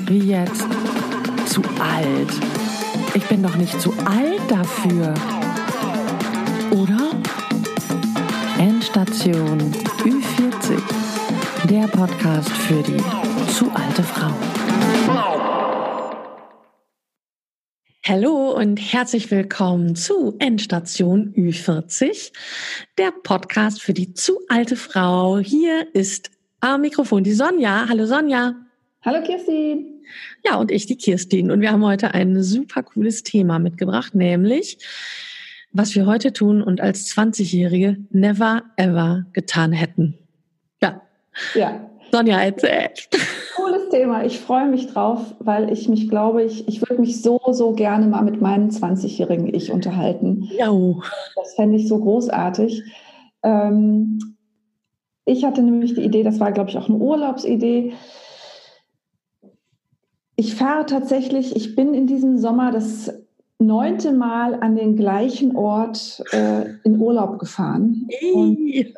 Wie jetzt? Zu alt? Ich bin doch nicht zu alt dafür. Oder? Endstation Ü40. Der Podcast für die zu alte Frau. Hallo und herzlich willkommen zu Endstation Ü40, der Podcast für die zu alte Frau. Hier ist am Mikrofon die Sonja. Hallo Sonja. Hallo Kirstin. Ja, und ich, die Kirstin. Und wir haben heute ein super cooles Thema mitgebracht, nämlich, was wir heute tun und als 20-Jährige never ever getan hätten. Ja. Sonja, erzähl. Cooles Thema. Ich freue mich drauf, weil ich würde mich so gerne mal mit meinem 20-jährigen Ich unterhalten. Ja. Das fände ich so großartig. Ich hatte nämlich die Idee, das war, glaube ich, auch eine Urlaubsidee. Ich bin in diesem Sommer das 9. Mal an den gleichen Ort in Urlaub gefahren. Und,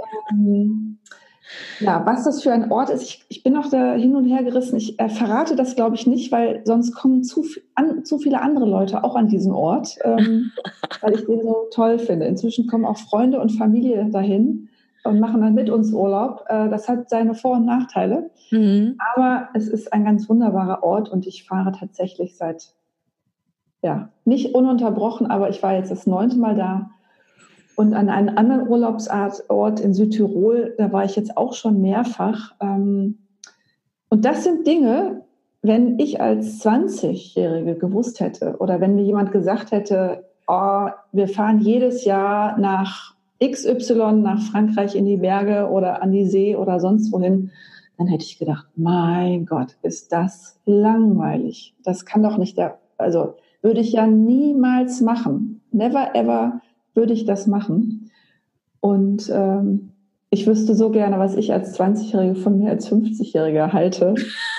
was das für ein Ort ist, ich bin noch da hin und her gerissen. Ich verrate das, glaube ich, nicht, weil sonst kommen zu viele andere Leute auch an diesen Ort, weil ich den so toll finde. Inzwischen kommen auch Freunde und Familie dahin und machen dann mit uns Urlaub. Das hat seine Vor- und Nachteile. Mhm. Aber es ist ein ganz wunderbarer Ort und ich fahre tatsächlich nicht ununterbrochen, aber ich war jetzt das 9. Mal da. Und an einem anderen Urlaubsort in Südtirol, da war ich jetzt auch schon mehrfach. Und das sind Dinge, wenn ich als 20-Jährige gewusst hätte oder wenn mir jemand gesagt hätte, wir fahren jedes Jahr nach XY, nach Frankreich in die Berge oder an die See oder sonst wohin, dann hätte ich gedacht, mein Gott, ist das langweilig. Das kann doch nicht würde ich ja niemals machen. Never ever würde ich das machen. Und ich wüsste so gerne, was ich als 20-Jährige von mir als 50-Jährige halte.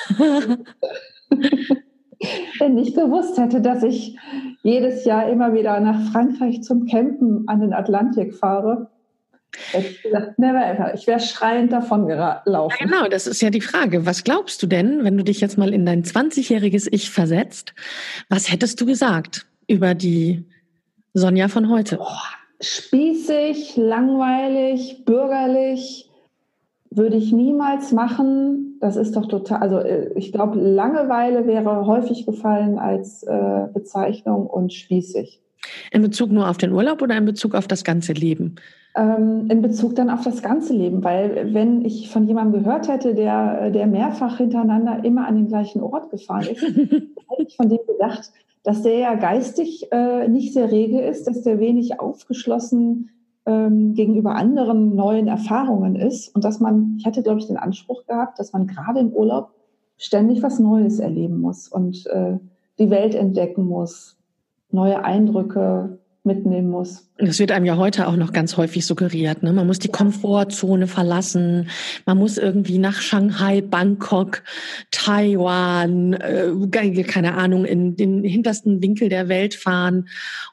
Wenn ich gewusst hätte, dass ich jedes Jahr immer wieder nach Frankreich zum Campen an den Atlantik fahre, hätte ich gesagt, never ever. Ich wäre schreiend davon gelaufen. Ja, genau, das ist ja die Frage. Was glaubst du denn, wenn du dich jetzt mal in dein 20-jähriges Ich versetzt? Was hättest du gesagt über die Sonja von heute? Spießig, langweilig, bürgerlich, würde ich niemals machen. Das ist doch total, ich glaube, Langeweile wäre häufig gefallen als Bezeichnung und spießig. In Bezug nur auf den Urlaub oder in Bezug auf das ganze Leben? In Bezug dann auf das ganze Leben, weil wenn ich von jemandem gehört hätte, der mehrfach hintereinander immer an den gleichen Ort gefahren ist, hätte ich von dem gedacht, dass der ja geistig nicht sehr rege ist, dass der wenig aufgeschlossen gegenüber anderen neuen Erfahrungen ist und ich hatte, glaube ich, den Anspruch gehabt, dass man gerade im Urlaub ständig was Neues erleben muss und die Welt entdecken muss, neue Eindrücke mitnehmen muss. Das wird einem ja heute auch noch ganz häufig suggeriert, ne? Man muss die Komfortzone verlassen, man muss irgendwie nach Shanghai, Bangkok, Taiwan, keine Ahnung, in den hintersten Winkel der Welt fahren,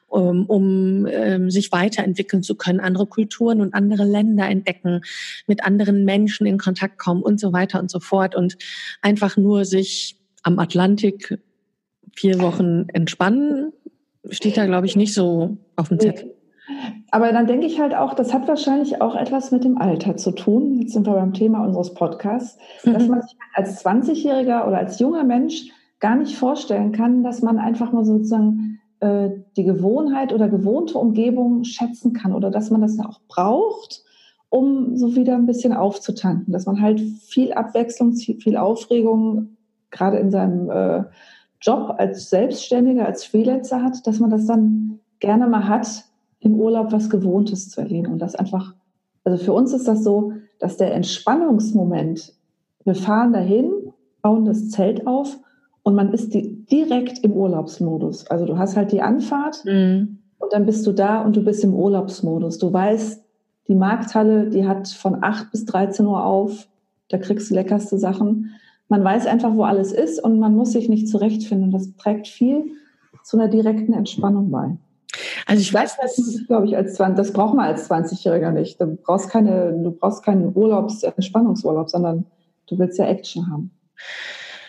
um sich weiterentwickeln zu können, andere Kulturen und andere Länder entdecken, mit anderen Menschen in Kontakt kommen und so weiter und so fort und einfach nur sich am Atlantik 4 Wochen entspannen, steht da, glaube ich, nicht so auf dem Zettel. Aber dann denke ich halt auch, das hat wahrscheinlich auch etwas mit dem Alter zu tun. Jetzt sind wir beim Thema unseres Podcasts, dass man sich als 20-Jähriger oder als junger Mensch gar nicht vorstellen kann, dass man einfach mal sozusagen die Gewohnheit oder gewohnte Umgebung schätzen kann oder dass man das auch braucht, um so wieder ein bisschen aufzutanken. Dass man halt viel Abwechslung, viel Aufregung, gerade in seinem Job als Selbstständiger, als Freelancer hat, dass man das dann gerne mal hat, im Urlaub was Gewohntes zu erleben. Und das einfach, also für uns ist das so, dass der Entspannungsmoment, wir fahren dahin, bauen das Zelt auf und man ist direkt im Urlaubsmodus. Also du hast halt die Anfahrt und dann bist du da und du bist im Urlaubsmodus. Du weißt, die Markthalle, die hat von 8 bis 13 Uhr auf, da kriegst du leckerste Sachen. Man weiß einfach, wo alles ist und man muss sich nicht zurechtfinden. Das trägt viel zu einer direkten Entspannung bei. Also ich weiß, glaube ich, das braucht man als 20-Jähriger nicht. Du brauchst keinen Entspannungsurlaub, sondern du willst ja Action haben.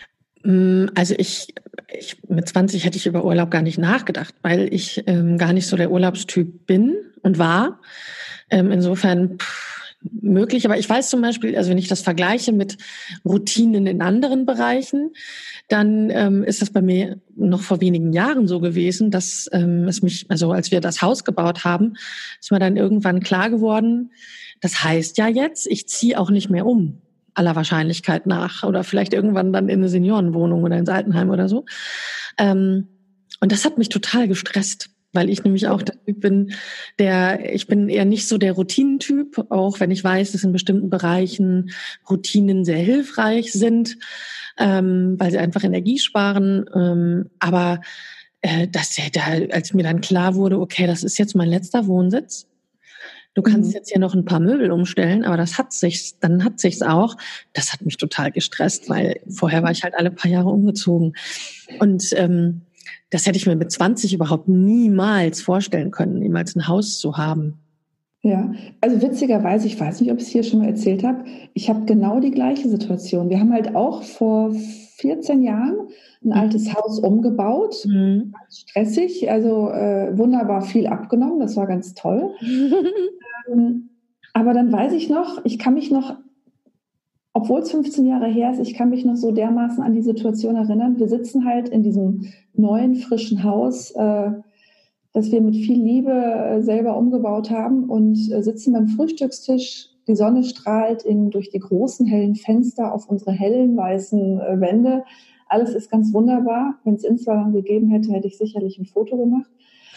Also mit 20 hätte ich über Urlaub gar nicht nachgedacht, weil ich gar nicht so der Urlaubstyp bin und war. Insofern möglich. Aber ich weiß zum Beispiel, also wenn ich das vergleiche mit Routinen in anderen Bereichen, dann ist das bei mir noch vor wenigen Jahren so gewesen, dass also als wir das Haus gebaut haben, ist mir dann irgendwann klar geworden, das heißt ja jetzt, ich ziehe auch nicht mehr um, aller Wahrscheinlichkeit nach, oder vielleicht irgendwann dann in eine Seniorenwohnung oder ins Altenheim oder so. Und das hat mich total gestresst, weil ich nämlich auch der Typ bin, ich bin eher nicht so der Routinentyp, auch wenn ich weiß, dass in bestimmten Bereichen Routinen sehr hilfreich sind, weil sie einfach Energie sparen. Aber als mir dann klar wurde, okay, das ist jetzt mein letzter Wohnsitz, du kannst jetzt hier noch ein paar Möbel umstellen, aber dann hat sich's auch. Das hat mich total gestresst, weil vorher war ich halt alle paar Jahre umgezogen. Und das hätte ich mir mit 20 überhaupt niemals vorstellen können, niemals ein Haus zu haben. Ja, also witzigerweise, ich weiß nicht, ob ich es hier schon mal erzählt habe, ich habe genau die gleiche Situation. Wir haben halt auch vor 14 Jahren ein altes Haus umgebaut, ganz stressig, also wunderbar viel abgenommen, das war ganz toll. Aber dann weiß ich noch, ich kann mich noch, obwohl es 15 Jahre her ist, ich kann mich noch so dermaßen an die Situation erinnern. Wir sitzen halt in diesem neuen, frischen Haus, das wir mit viel Liebe selber umgebaut haben, und sitzen beim Frühstückstisch. Die Sonne strahlt durch die großen, hellen Fenster auf unsere hellen, weißen Wände. Alles ist ganz wunderbar. Wenn es Instagram gegeben hätte, hätte ich sicherlich ein Foto gemacht.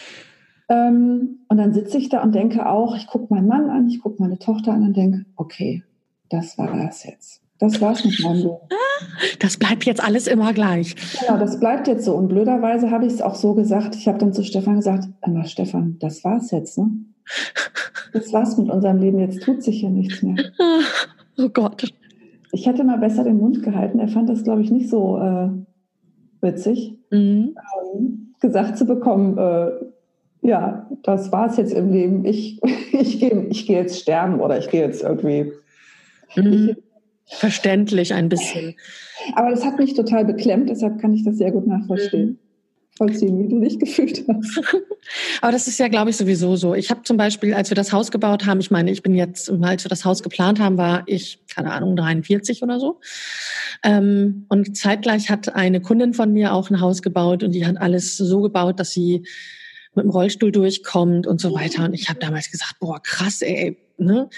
Und dann sitze ich da und denke auch, ich gucke meinen Mann an, ich gucke meine Tochter an und denke, okay, das war das jetzt. Das war's mit meinem Leben. Das bleibt jetzt alles immer gleich. Genau, das bleibt jetzt so. Und blöderweise habe ich es auch so gesagt. Ich habe dann zu Stefan gesagt, Stefan, das war's jetzt, ne? Das war's mit unserem Leben. Jetzt tut sich hier nichts mehr. Oh Gott. Ich hätte mal besser den Mund gehalten. Er fand das, glaube ich, nicht so witzig. Gesagt zu bekommen, ja, das war's jetzt im Leben. Ich gehe jetzt sterben oder ich gehe jetzt irgendwie. Verständlich ein bisschen. Aber das hat mich total beklemmt, deshalb kann ich das sehr gut nachvollziehen. Vollziehen, wie du dich gefühlt hast. Aber das ist ja, glaube ich, sowieso so. Ich habe zum Beispiel, als wir das Haus gebaut haben, als wir das Haus geplant haben, war ich, keine Ahnung, 43 oder so. Und zeitgleich hat eine Kundin von mir auch ein Haus gebaut, und die hat alles so gebaut, dass sie mit dem Rollstuhl durchkommt und so weiter. Und ich habe damals gesagt, boah, krass, ey, ne?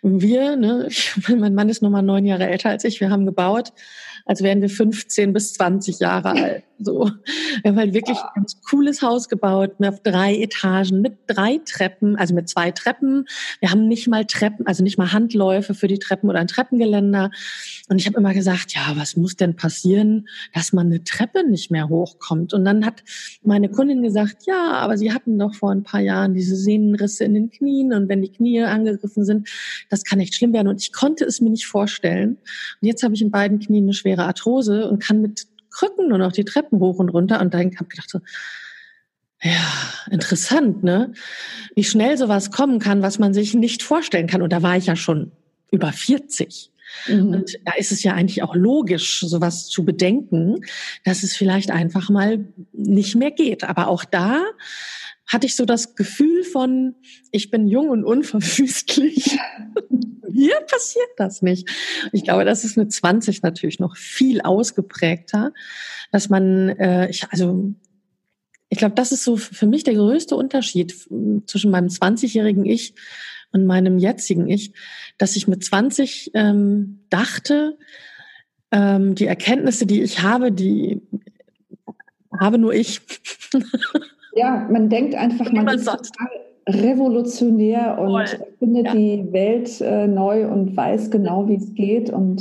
Mein Mann ist nochmal 9 Jahre älter als ich. Wir haben gebaut, als wären wir 15 bis 20 Jahre alt. So. Wir haben halt wirklich ein ganz cooles Haus gebaut, auf 3 Etagen, mit 3 Treppen, also mit 2 Treppen. Wir haben nicht mal Treppen, also nicht mal Handläufe für die Treppen oder ein Treppengeländer. Und ich habe immer gesagt, ja, was muss denn passieren, dass man eine Treppe nicht mehr hochkommt? Und dann hat meine Kundin gesagt, ja, aber sie hatten doch vor ein paar Jahren diese Sehnenrisse in den Knien, und wenn die Knie angegriffen sind, das kann echt schlimm werden. Und ich konnte es mir nicht vorstellen. Und jetzt habe ich in beiden Knien eine schwere Arthrose und kann mit Krücken nur noch die Treppen hoch und runter. Und dann habe ich gedacht so, ja, interessant, ne? Wie schnell sowas kommen kann, was man sich nicht vorstellen kann. Und da war ich ja schon über 40. Und da ist es ja eigentlich auch logisch, sowas zu bedenken, dass es vielleicht einfach mal nicht mehr geht. Aber auch da hatte ich so das Gefühl von, ich bin jung und unverwüstlich. Hier passiert das nicht. Ich glaube, das ist mit 20 natürlich noch viel ausgeprägter, dass man, ich glaube, das ist so für mich der größte Unterschied zwischen meinem 20-jährigen Ich und meinem jetzigen Ich, dass ich mit 20 dachte, die Erkenntnisse, die ich habe, die habe nur ich. Ja, man denkt einfach, man ist total revolutionär und findet die Welt neu und weiß genau, wie es geht. Und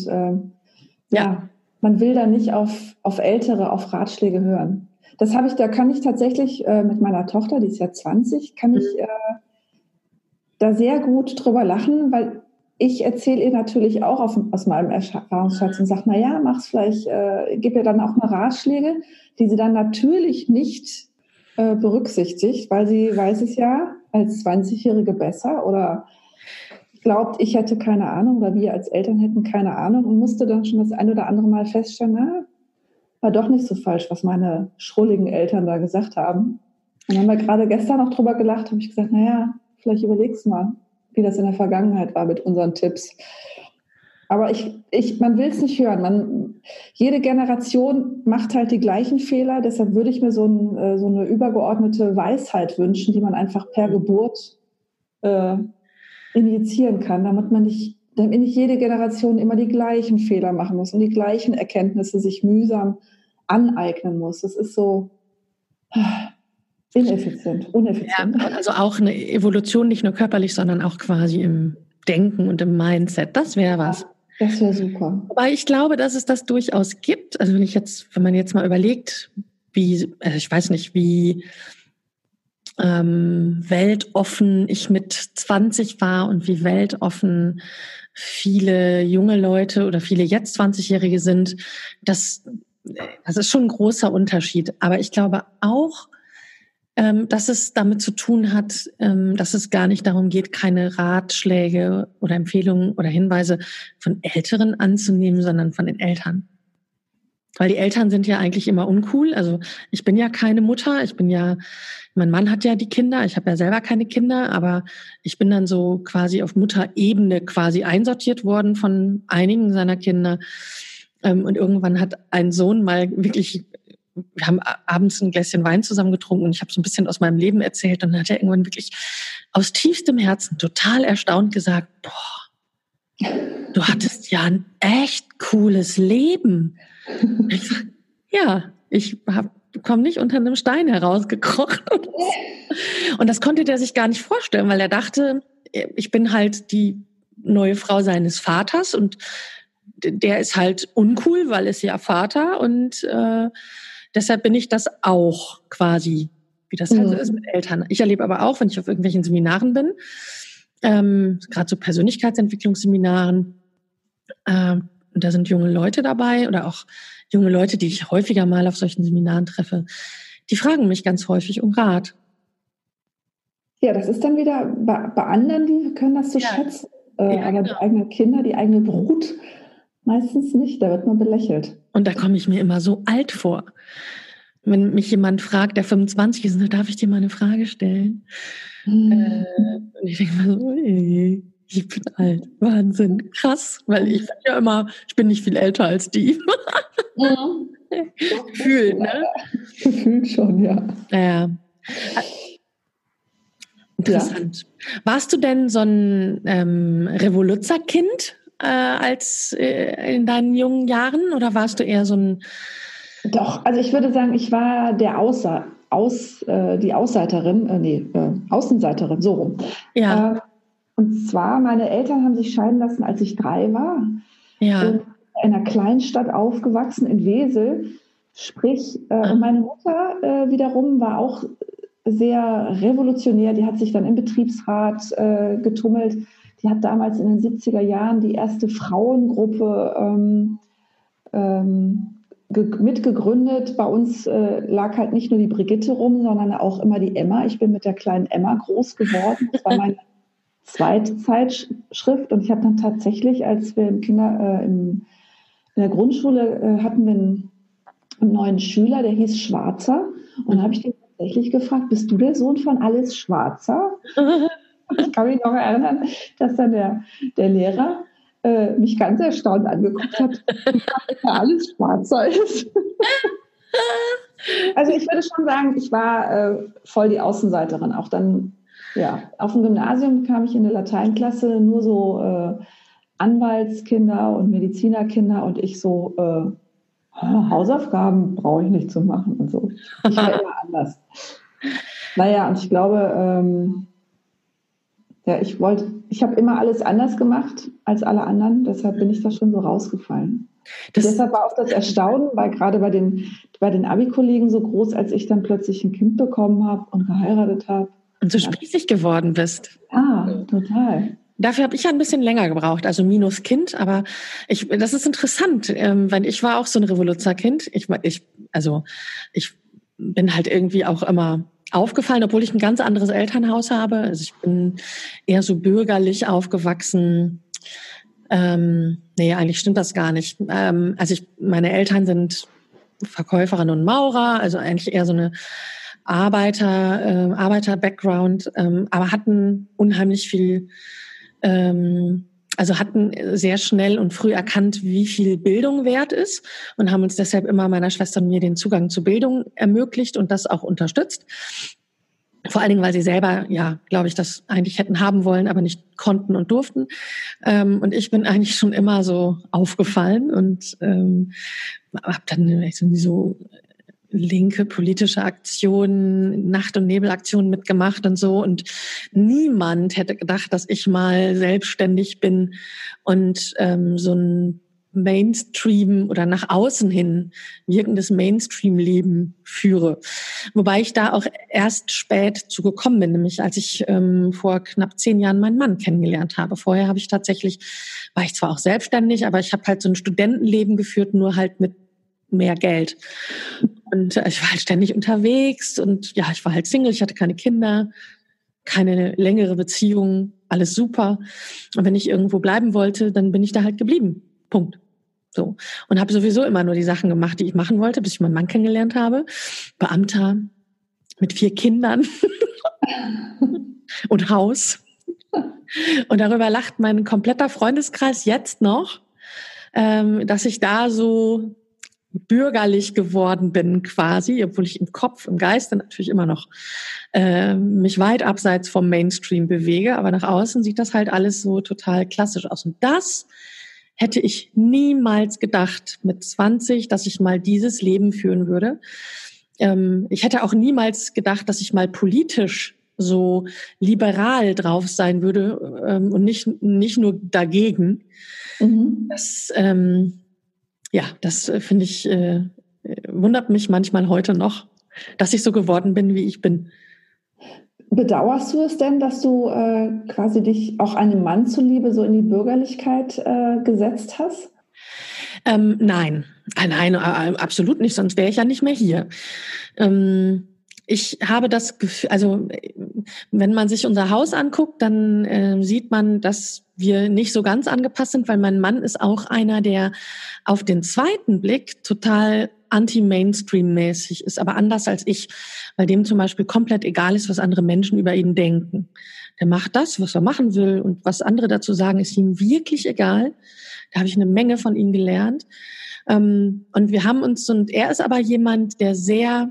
man will da nicht auf Ältere, auf Ratschläge hören. Da kann ich tatsächlich mit meiner Tochter, die ist ja 20, kann ich da sehr gut drüber lachen, weil ich erzähle ihr natürlich auch aus meinem Erfahrungsschatz und sage, mach's vielleicht, gib ihr dann auch mal Ratschläge, die sie dann natürlich nicht berücksichtigt, weil sie weiß es ja als 20-Jährige besser oder glaubt, ich hätte keine Ahnung oder wir als Eltern hätten keine Ahnung und musste dann schon das ein oder andere Mal feststellen, war doch nicht so falsch, was meine schrulligen Eltern da gesagt haben. Und dann haben wir gerade gestern noch drüber gelacht, habe ich gesagt, naja, vielleicht überleg's mal, wie das in der Vergangenheit war mit unseren Tipps. Aber man will es nicht hören. Jede Generation macht halt die gleichen Fehler. Deshalb würde ich mir so eine übergeordnete Weisheit wünschen, die man einfach per Geburt injizieren kann, damit nicht jede Generation immer die gleichen Fehler machen muss und die gleichen Erkenntnisse sich mühsam aneignen muss. Das ist so uneffizient. Ja, also auch eine Evolution, nicht nur körperlich, sondern auch quasi im Denken und im Mindset. Das wäre was. Das wäre super. Wobei ich glaube, dass es das durchaus gibt. Also wenn man jetzt mal überlegt, ich weiß nicht, wie weltoffen ich mit 20 war und wie weltoffen viele junge Leute oder viele jetzt 20-Jährige sind, das ist schon ein großer Unterschied. Aber ich glaube auch, dass es damit zu tun hat, dass es gar nicht darum geht, keine Ratschläge oder Empfehlungen oder Hinweise von Älteren anzunehmen, sondern von den Eltern. Weil die Eltern sind ja eigentlich immer uncool. Also ich bin ja keine Mutter, mein Mann hat ja die Kinder, ich habe ja selber keine Kinder, aber ich bin dann so quasi auf Mutterebene quasi einsortiert worden von einigen seiner Kinder. Und irgendwann hat ein Sohn mal wirklich, wir haben abends ein Gläschen Wein zusammen getrunken und ich habe so ein bisschen aus meinem Leben erzählt und dann hat er irgendwann wirklich aus tiefstem Herzen total erstaunt gesagt, boah, du hattest ja ein echt cooles Leben. Ich sag, ja, ich komme nicht unter einem Stein herausgekrochen. Und das konnte der sich gar nicht vorstellen, weil er dachte, ich bin halt die neue Frau seines Vaters und der ist halt uncool, weil es ja Vater und deshalb bin ich das auch quasi, wie das halt so ist mit Eltern. Ich erlebe aber auch, wenn ich auf irgendwelchen Seminaren bin, gerade so Persönlichkeitsentwicklungsseminaren, und da sind junge Leute dabei oder auch junge Leute, die ich häufiger mal auf solchen Seminaren treffe, die fragen mich ganz häufig um Rat. Ja, das ist dann wieder bei anderen, die können das so schätzen, aber genau. Die eigenen Kinder, die eigene Brut meistens nicht, da wird man belächelt. Und da komme ich mir immer so alt vor. Wenn mich jemand fragt, der 25 ist, dann darf ich dir mal eine Frage stellen? Und ich denke mal so, ich bin alt, Wahnsinn, krass, weil ich finde ja immer, ich bin nicht viel älter als die. Gefühlt, ne? Gefühlt schon, ja. Ja. Interessant. Ja. Warst du denn so ein Revoluzerkind als in deinen jungen Jahren oder warst du eher so ein... Doch, also ich würde sagen, ich war die Außenseiterin, so rum. Ja. Und zwar, meine Eltern haben sich scheiden lassen, als ich 3 war. Ja. In einer Kleinstadt aufgewachsen, in Wesel. Sprich, und meine Mutter wiederum war auch sehr revolutionär. Die hat sich dann im Betriebsrat getummelt. Die hat damals in den 70er Jahren die erste Frauengruppe mitgegründet. Bei uns lag halt nicht nur die Brigitte rum, sondern auch immer die Emma. Ich bin mit der kleinen Emma groß geworden. Das war meine zweite Zeitschrift. Und ich habe dann tatsächlich, als wir in der Grundschule hatten wir einen neuen Schüler, der hieß Schwarzer. Und dann habe ich den tatsächlich gefragt, bist du der Sohn von Alice Schwarzer? Ich kann mich noch erinnern, dass dann der Lehrer mich ganz erstaunt angeguckt hat, dass Alice Schwarzer ist. Also ich würde schon sagen, ich war voll die Außenseiterin. Auch dann, ja, auf dem Gymnasium kam ich in eine Lateinklasse, nur so Anwaltskinder und Medizinerkinder und ich so, Hausaufgaben brauche ich nicht zu machen und so. Ich war immer anders. Naja, und ich glaube, ich habe immer alles anders gemacht als alle anderen, deshalb bin ich da schon so rausgefallen. Deshalb war auch das Erstaunen, weil gerade bei den Abi-Kollegen so groß, als ich dann plötzlich ein Kind bekommen habe und geheiratet habe. Und so spießig geworden bist. Ah, total. Dafür habe ich ja ein bisschen länger gebraucht, also minus Kind, aber das ist interessant, weil ich war auch so ein Revoluzerkind. Ich bin halt irgendwie auch immer aufgefallen, obwohl ich ein ganz anderes Elternhaus habe. Also ich bin eher so bürgerlich aufgewachsen. Nee, eigentlich stimmt das gar nicht. Meine Eltern sind Verkäuferin und Maurer, also eigentlich eher so eine Arbeiter-Background, aber hatten unheimlich viel, also hatten sehr schnell und früh erkannt, wie viel Bildung wert ist und haben uns deshalb immer meiner Schwester und mir den Zugang zu Bildung ermöglicht und das auch unterstützt. Vor allen Dingen, weil sie selber, ja, glaube ich, das eigentlich hätten haben wollen, aber nicht konnten und durften. Und ich bin eigentlich schon immer so aufgefallen und habe dann so linke politische Aktionen, Nacht- und Nebelaktionen mitgemacht und so. Und niemand hätte gedacht, dass ich mal selbstständig bin und so ein Mainstream oder nach außen hin wirkendes Mainstream-Leben führe. Wobei ich da auch erst spät zugekommen bin, nämlich als ich vor knapp 10 Jahren meinen Mann kennengelernt habe. Vorher habe ich tatsächlich, war ich zwar auch selbstständig, aber ich habe halt so ein Studentenleben geführt, nur halt mit mehr Geld. Und ich war halt ständig unterwegs und ja, ich war halt Single, ich hatte keine Kinder, keine längere Beziehung, alles super. Und wenn ich irgendwo bleiben wollte, dann bin ich da halt geblieben. Punkt. So. Und habe sowieso immer nur die Sachen gemacht, die ich machen wollte, bis ich meinen Mann kennengelernt habe. Beamter mit 4 Kindern und Haus. Und darüber lacht mein kompletter Freundeskreis jetzt noch, dass ich da so bürgerlich geworden bin quasi, obwohl ich im Kopf, im Geiste natürlich immer noch mich weit abseits vom Mainstream bewege, aber nach außen sieht das halt alles so total klassisch aus. Und das hätte ich niemals gedacht mit 20, dass ich mal dieses Leben führen würde. Ich hätte auch niemals gedacht, dass ich mal politisch so liberal drauf sein würde und nicht nur dagegen. Mhm. Das finde ich, wundert mich manchmal heute noch, dass ich so geworden bin, wie ich bin. Bedauerst du es denn, dass du quasi dich auch einem Mann zuliebe so in die Bürgerlichkeit gesetzt hast? Nein, absolut nicht, sonst wäre ich ja nicht mehr hier. Ich habe das Gefühl, also wenn man sich unser Haus anguckt, dann sieht man, dass wir nicht so ganz angepasst sind, weil mein Mann ist auch einer, der auf den zweiten Blick total anti-Mainstream-mäßig ist, aber anders als ich, weil dem zum Beispiel komplett egal ist, was andere Menschen über ihn denken. Der macht das, was er machen will und was andere dazu sagen, ist ihm wirklich egal. Da habe ich eine Menge von ihm gelernt. Und wir haben uns, und er ist aber jemand, der sehr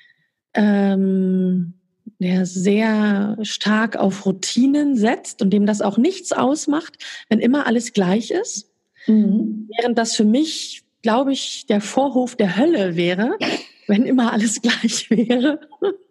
stark auf Routinen setzt und dem das auch nichts ausmacht, wenn immer alles gleich ist. Mhm. Während das für mich, glaube ich, der Vorhof der Hölle wäre, wenn immer alles gleich wäre.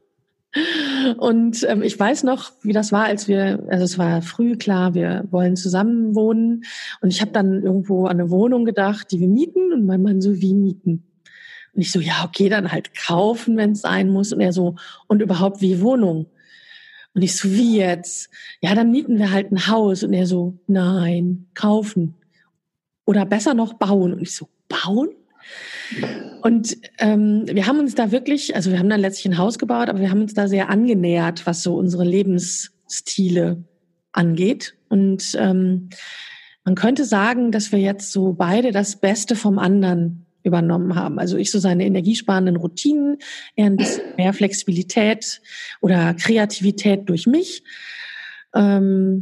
Und ich weiß noch, wie das war, also es war früh klar, wir wollen zusammen wohnen. Und ich habe dann irgendwo an eine Wohnung gedacht, die wir mieten. Und mein Mann so, wie mieten? Und ich so, ja, okay, dann halt kaufen, wenn es sein muss. Und er so, und überhaupt wie Wohnung? Und ich so, wie jetzt? Ja, dann mieten wir halt ein Haus. Und er so, nein, kaufen. Oder besser noch bauen. Und ich so, bauen? Und wir haben uns da wirklich, also wir haben dann letztlich ein Haus gebaut, aber wir haben uns da sehr angenähert, was so unsere Lebensstile angeht. Und man könnte sagen, dass wir jetzt so beide das Beste vom anderen übernommen haben. Also ich so seine energiesparenden Routinen, er ein bisschen mehr Flexibilität oder Kreativität durch mich. Ja,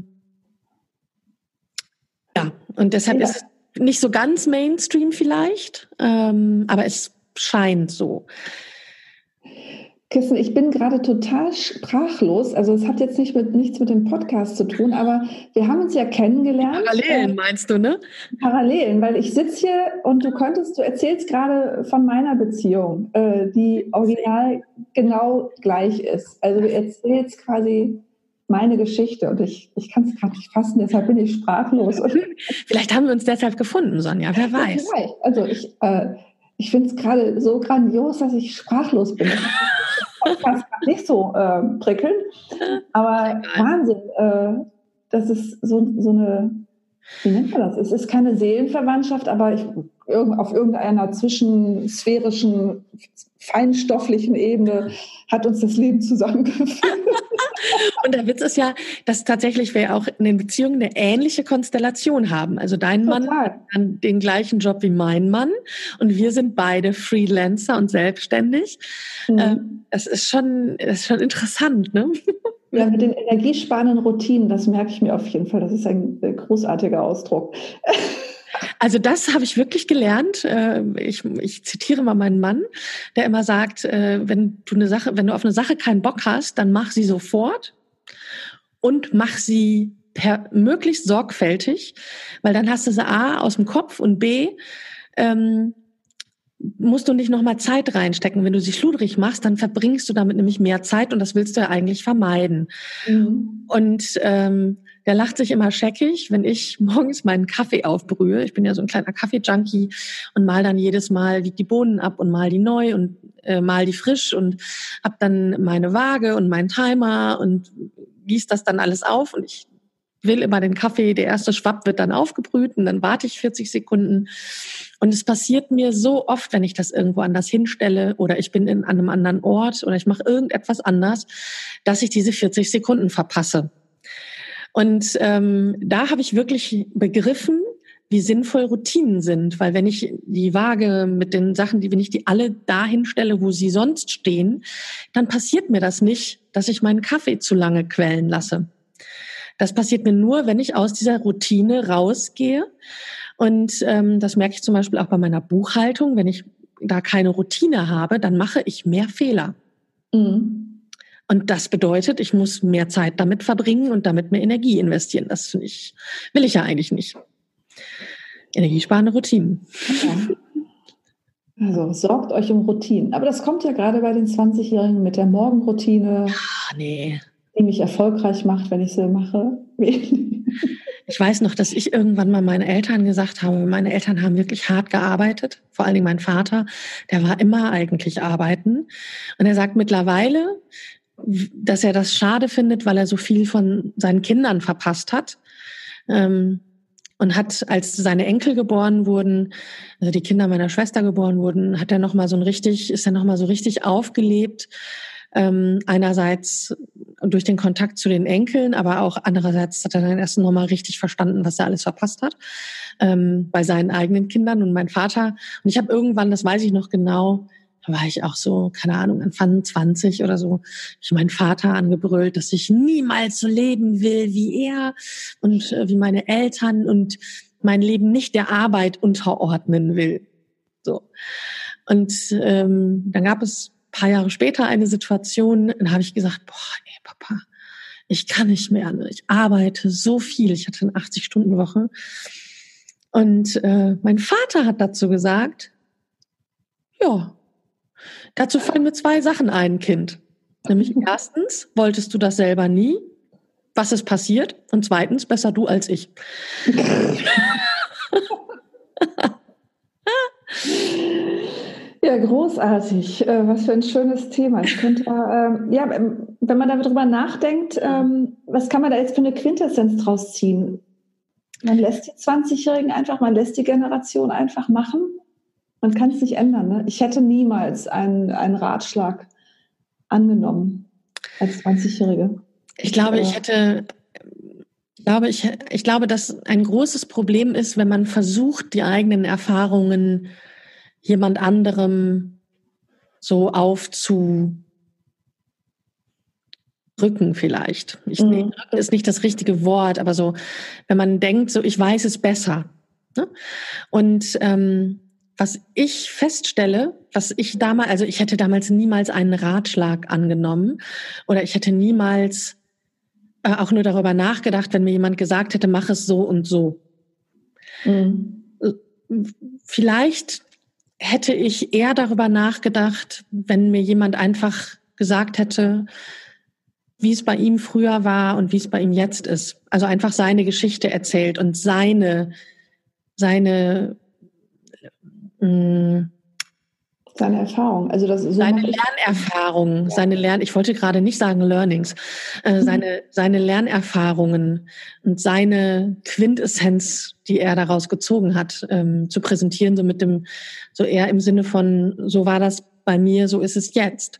und deshalb ist es nicht so ganz Mainstream vielleicht, aber es scheint so. Kirsten, ich bin gerade total sprachlos. Also es hat jetzt nichts mit dem Podcast zu tun, aber wir haben uns ja kennengelernt. Parallelen meinst du, ne? Parallelen, weil ich sitze hier und du erzählst gerade von meiner Beziehung, die original genau gleich ist. Also du erzählst quasi meine Geschichte und ich kann es gerade nicht fassen, deshalb bin ich sprachlos. Vielleicht haben wir uns deshalb gefunden, Sonja, wer weiß. Vielleicht. Also ich finde es gerade so grandios, dass ich sprachlos bin. Das ist nicht so prickelnd, aber Wahnsinn, das ist so eine Wie nennt man das? Es ist keine Seelenverwandtschaft, aber auf irgendeiner zwischensphärischen, feinstofflichen Ebene hat uns das Leben zusammengeführt. Und der Witz ist ja, dass tatsächlich wir auch in den Beziehungen eine ähnliche Konstellation haben. Also dein Mann hat den gleichen Job wie mein Mann und wir sind beide Freelancer und selbstständig. Das ist schon interessant, ne? Ja, mit den energiesparenden Routinen, das merke ich mir auf jeden Fall. Das ist ein großartiger Ausdruck. Also das habe ich wirklich gelernt. Ich zitiere mal meinen Mann, der immer sagt, wenn du auf eine Sache keinen Bock hast, dann mach sie sofort und mach sie möglichst sorgfältig, weil dann hast du sie A aus dem Kopf und B musst du nicht nochmal Zeit reinstecken. Wenn du sie schludrig machst, dann verbringst du damit nämlich mehr Zeit und das willst du ja eigentlich vermeiden. Und der lacht sich immer scheckig, wenn ich morgens meinen Kaffee aufbrühe. Ich bin ja so ein kleiner Kaffee-Junkie und mal dann jedes Mal wiege die Bohnen ab und mal die neu und mal die frisch und hab dann meine Waage und meinen Timer und gieß das dann alles auf und ich will immer den Kaffee, der erste Schwapp wird dann aufgebrüht und dann warte ich 40 Sekunden. Und es passiert mir so oft, wenn ich das irgendwo anders hinstelle oder ich bin an einem anderen Ort oder ich mache irgendetwas anders, dass ich diese 40 Sekunden verpasse. Und da habe ich wirklich begriffen, wie sinnvoll Routinen sind. Weil wenn ich die Waage mit den Sachen, wenn ich die alle dahin stelle, wo sie sonst stehen, dann passiert mir das nicht, dass ich meinen Kaffee zu lange quellen lasse. Das passiert mir nur, wenn ich aus dieser Routine rausgehe. Und das merke ich zum Beispiel auch bei meiner Buchhaltung. Wenn ich da keine Routine habe, dann mache ich mehr Fehler. Und das bedeutet, ich muss mehr Zeit damit verbringen und damit mehr Energie investieren. Das will ich ja eigentlich nicht. Energiesparende Routinen. Ja. Also sorgt euch um Routinen. Aber das kommt ja gerade bei den 20-Jährigen mit der Morgenroutine. Nee. Die mich erfolgreich macht, wenn ich sie mache. Ich weiß noch, dass ich irgendwann mal meinen Eltern gesagt habe, meine Eltern haben wirklich hart gearbeitet, vor allen Dingen mein Vater, der war immer eigentlich arbeiten. Und er sagt mittlerweile, dass er das schade findet, weil er so viel von seinen Kindern verpasst hat. Und hat, als seine Enkel geboren wurden, also die Kinder meiner Schwester geboren wurden, ist er noch mal so richtig aufgelebt. Einerseits durch den Kontakt zu den Enkeln, aber auch andererseits hat er dann erst noch mal richtig verstanden, was er alles verpasst hat bei seinen eigenen Kindern und mein Vater. Und ich habe irgendwann, das weiß ich noch genau, da war ich auch so, keine Ahnung, Anfang 20 oder so, ich meinen Vater angebrüllt, dass ich niemals so leben will wie er und wie meine Eltern und mein Leben nicht der Arbeit unterordnen will. So. Und dann gab es paar Jahre später eine Situation, dann habe ich gesagt, boah, ey Papa, ich kann nicht mehr, ne? Ich arbeite so viel, ich hatte eine 80-Stunden-Woche. Und mein Vater hat dazu gesagt, ja, dazu fallen mir 2 Sachen ein, Kind. Nämlich erstens, wolltest du das selber nie? Was ist passiert? Und zweitens, besser du als ich. Ja, großartig. Was für ein schönes Thema. Ich könnte, wenn man darüber nachdenkt, was kann man da jetzt für eine Quintessenz draus ziehen? Man lässt die 20-Jährigen einfach, man lässt die Generation einfach machen. Man kann es nicht ändern. Ne? Ich hätte niemals einen Ratschlag angenommen als 20-Jährige. Ich glaube, dass ein großes Problem ist, wenn man versucht, die eigenen Erfahrungen jemand anderem so aufzurücken vielleicht. Rücken ist nicht das richtige Wort, aber so, wenn man denkt, so ich weiß es besser. Ne? Und was ich feststelle, ich hätte damals niemals einen Ratschlag angenommen oder ich hätte niemals auch nur darüber nachgedacht, wenn mir jemand gesagt hätte, mach es so und so. Vielleicht hätte ich eher darüber nachgedacht, wenn mir jemand einfach gesagt hätte, wie es bei ihm früher war und wie es bei ihm jetzt ist. Also einfach seine Geschichte erzählt und seine Seine Erfahrung. Also das so seine Lernerfahrungen, ich wollte gerade nicht sagen Learnings, seine Lernerfahrungen und seine Quintessenz, die er daraus gezogen hat, zu präsentieren, so eher im Sinne von, so war das bei mir, so ist es jetzt.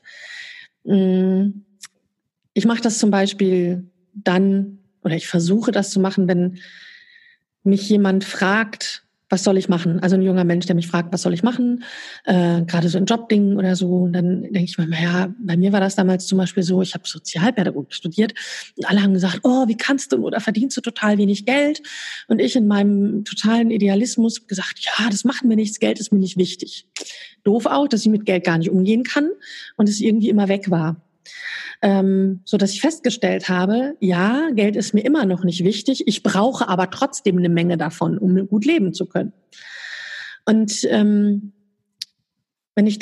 Ich mache das zum Beispiel dann, oder ich versuche das zu machen, wenn mich jemand fragt, was soll ich machen? Also ein junger Mensch, der mich fragt, was soll ich machen? Gerade so in Jobdingen oder so. Und dann denke ich mir, naja, bei mir war das damals zum Beispiel so, ich habe Sozialpädagogik studiert und alle haben gesagt, oh, wie kannst du, oder verdienst du total wenig Geld? Und ich in meinem totalen Idealismus gesagt, ja, das macht mir nichts, Geld ist mir nicht wichtig. Doof auch, dass ich mit Geld gar nicht umgehen kann und es irgendwie immer weg war. So dass ich festgestellt habe, ja, Geld ist mir immer noch nicht wichtig, ich brauche aber trotzdem eine Menge davon, um gut leben zu können. Und wenn ich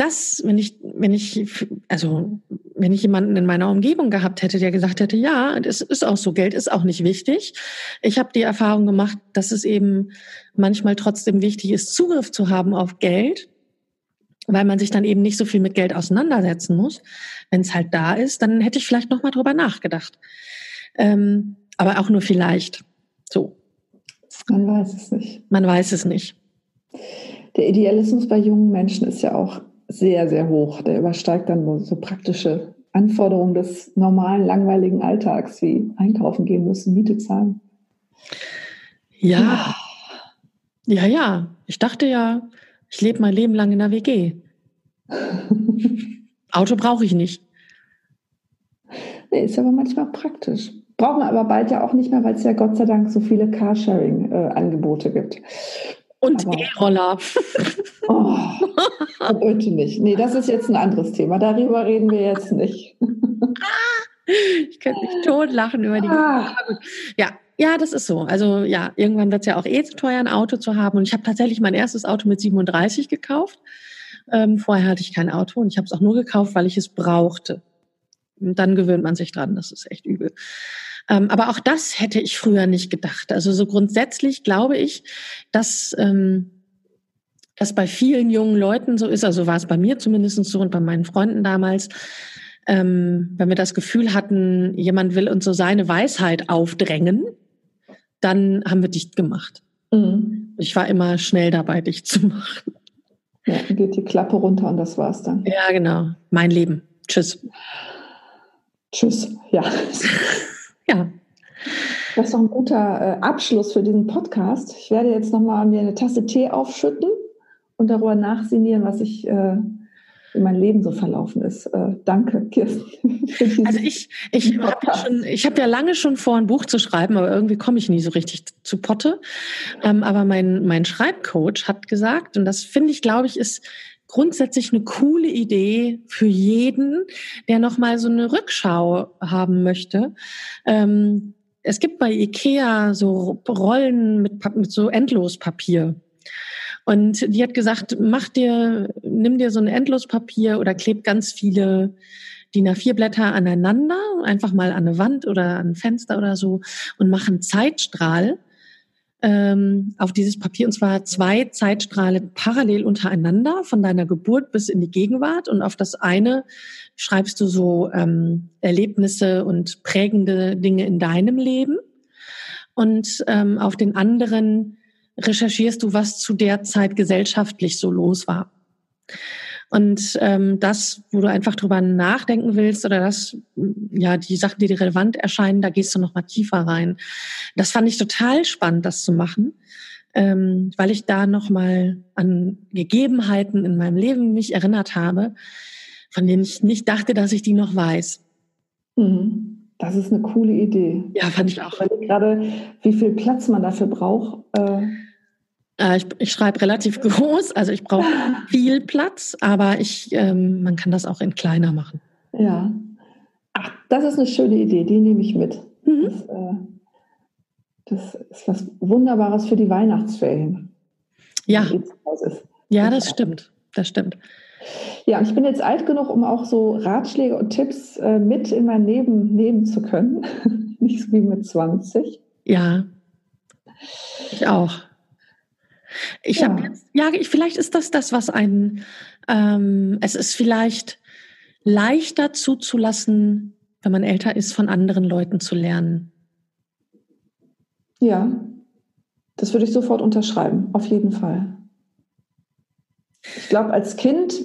jemanden in meiner Umgebung gehabt hätte, der gesagt hätte, ja, es ist auch so, Geld ist auch nicht wichtig. Ich habe die Erfahrung gemacht, dass es eben manchmal trotzdem wichtig ist, Zugriff zu haben auf Geld, weil man sich dann eben nicht so viel mit Geld auseinandersetzen muss. Wenn es halt da ist, dann hätte ich vielleicht noch mal drüber nachgedacht. Aber auch nur vielleicht. So. Man weiß es nicht. Man weiß es nicht. Der Idealismus bei jungen Menschen ist ja auch sehr, sehr hoch. Der übersteigt dann so praktische Anforderungen des normalen, langweiligen Alltags, wie einkaufen gehen müssen, Miete zahlen. Ja. Ich dachte ja, ich lebe mein Leben lang in einer WG. Auto brauche ich nicht. Nee, ist aber manchmal praktisch. Brauchen wir aber bald ja auch nicht mehr, weil es ja Gott sei Dank so viele Carsharing-Angebote gibt. Und E-Roller. Oh, bitte nicht. Nee, das ist jetzt ein anderes Thema. Darüber reden wir jetzt nicht. Ich könnte mich totlachen über die... Ja, das ist so. Also ja, irgendwann wird es ja auch zu teuer, ein Auto zu haben. Und ich habe tatsächlich mein erstes Auto mit 37 gekauft. Vorher hatte ich kein Auto und ich habe es auch nur gekauft, weil ich es brauchte. Und dann gewöhnt man sich dran, das ist echt übel. Aber auch das hätte ich früher nicht gedacht. Also so grundsätzlich glaube ich, dass das bei vielen jungen Leuten so ist. Also war es bei mir zumindest so und bei meinen Freunden damals. Wenn wir das Gefühl hatten, jemand will uns so seine Weisheit aufdrängen, dann haben wir dicht gemacht. Mhm. Ich war immer schnell dabei, dicht zu machen. Ja, geht die Klappe runter und das war's dann. Ja, genau. Mein Leben. Tschüss. Tschüss, ja. Ja. Das ist doch ein guter Abschluss für diesen Podcast. Ich werde jetzt nochmal mir eine Tasse Tee aufschütten und darüber nachsinnieren, was ich in mein Leben so verlaufen ist. Danke, Kirsten. Also ich habe ja lange schon vor, ein Buch zu schreiben, aber irgendwie komme ich nie so richtig zu Potte. Aber mein Schreibcoach hat gesagt, und das finde ich, glaube ich, ist grundsätzlich eine coole Idee für jeden, der nochmal so eine Rückschau haben möchte. Es gibt bei IKEA so Rollen mit so Endlospapier. Und die hat gesagt, nimm dir so ein Endlospapier oder kleb ganz viele DIN A4-Blätter aneinander, einfach mal an eine Wand oder an ein Fenster oder so und mach einen Zeitstrahl auf dieses Papier, und zwar 2 Zeitstrahle parallel untereinander von deiner Geburt bis in die Gegenwart, und auf das eine schreibst du so Erlebnisse und prägende Dinge in deinem Leben, und auf den anderen recherchierst du, was zu der Zeit gesellschaftlich so los war. Und das, wo du einfach drüber nachdenken willst, oder die Sachen, die dir relevant erscheinen, da gehst du noch mal tiefer rein. Das fand ich total spannend, das zu machen, weil ich da noch mal an Gegebenheiten in meinem Leben mich erinnert habe, von denen ich nicht dachte, dass ich die noch weiß. Das ist eine coole Idee. Ja, fand ich auch. Ich überlege gerade, wie viel Platz man dafür braucht. Ich schreibe relativ groß, also ich brauche viel Platz, aber man kann das auch in kleiner machen. Ja. Ach, das ist eine schöne Idee, die nehme ich mit. Das ist was Wunderbares für die Weihnachtsferien. Ja, das stimmt. Ja, und ich bin jetzt alt genug, um auch so Ratschläge und Tipps mit in mein Leben nehmen zu können. Nicht so wie mit 20. Ja, ich auch. Vielleicht ist das, was es ist vielleicht leichter zuzulassen, wenn man älter ist, von anderen Leuten zu lernen. Ja, das würde ich sofort unterschreiben, auf jeden Fall. Ich glaube, als Kind,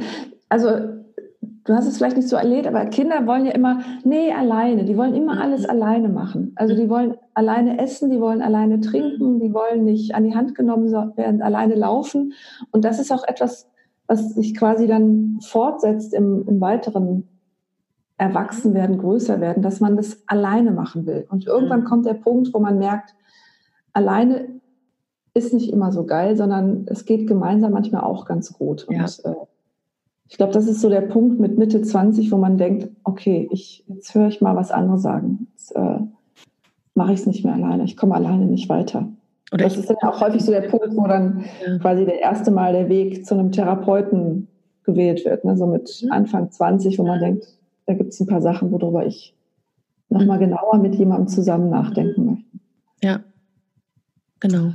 du hast es vielleicht nicht so erlebt, aber Kinder wollen ja immer, alleine. Die wollen immer alles alleine machen. Also die wollen alleine essen, die wollen alleine trinken, die wollen nicht an die Hand genommen werden, alleine laufen. Und das ist auch etwas, was sich quasi dann fortsetzt im weiteren Erwachsenwerden, größer werden, dass man das alleine machen will. Und irgendwann kommt der Punkt, wo man merkt, alleine ist nicht immer so geil, sondern es geht gemeinsam manchmal auch ganz gut. Und ich glaube, das ist so der Punkt mit Mitte 20, wo man denkt, okay, jetzt höre ich mal, was andere sagen. Jetzt mache ich es nicht mehr alleine. Ich komme alleine nicht weiter. Oder das ist dann auch häufig so der Punkt, wo dann quasi der erste Mal der Weg zu einem Therapeuten gewählt wird. Ne? So mit Anfang 20, wo man denkt, da gibt es ein paar Sachen, worüber ich nochmal genauer mit jemandem zusammen nachdenken möchte. Ja, genau.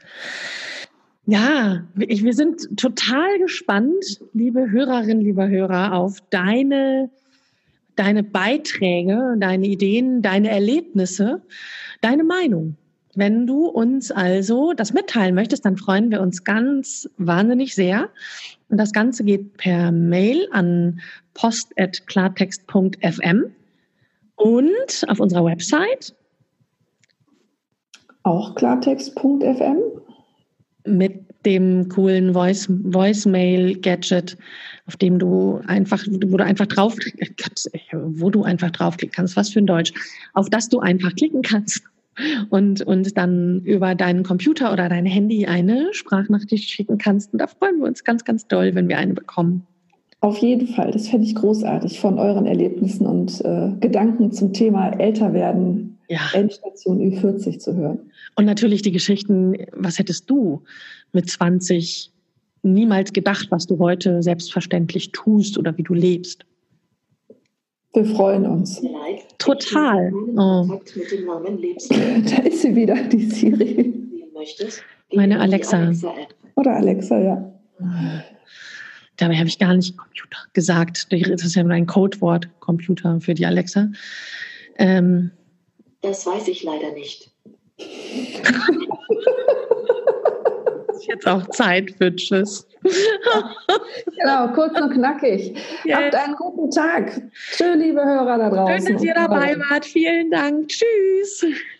Ja, wir sind total gespannt, liebe Hörerinnen, lieber Hörer, auf deine Beiträge, deine Ideen, deine Erlebnisse, deine Meinung. Wenn du uns also das mitteilen möchtest, dann freuen wir uns ganz wahnsinnig sehr. Und das Ganze geht per Mail an post@klartext.fm und auf unserer Website. Auch klartext.fm. Mit dem coolen Voicemail-Gadget, auf dem wo du einfach draufklicken kannst, was für ein Deutsch, auf das du einfach klicken kannst und dann über deinen Computer oder dein Handy eine Sprachnachricht schicken kannst. Und da freuen wir uns ganz, ganz doll, wenn wir eine bekommen. Auf jeden Fall, das fände ich großartig, von euren Erlebnissen und Gedanken zum Thema Älterwerden, Endstation Ü40 zu hören. Und natürlich die Geschichten, was hättest du mit 20 niemals gedacht, was du heute selbstverständlich tust oder wie du lebst? Wir freuen uns. Total. Oh. Da ist sie wieder, die Siri. Meine Alexa. Oder Alexa, ja. Dabei habe ich gar nicht Computer gesagt. Das ist ja nur ein Codewort, Computer für die Alexa. Das weiß ich leider nicht. Ist jetzt auch Zeit für Tschüss. Genau, kurz und knackig. Yes. Habt einen guten Tag. Tschö, liebe Hörer da draußen. Schön, dass ihr dabei wart. Vielen Dank. Tschüss.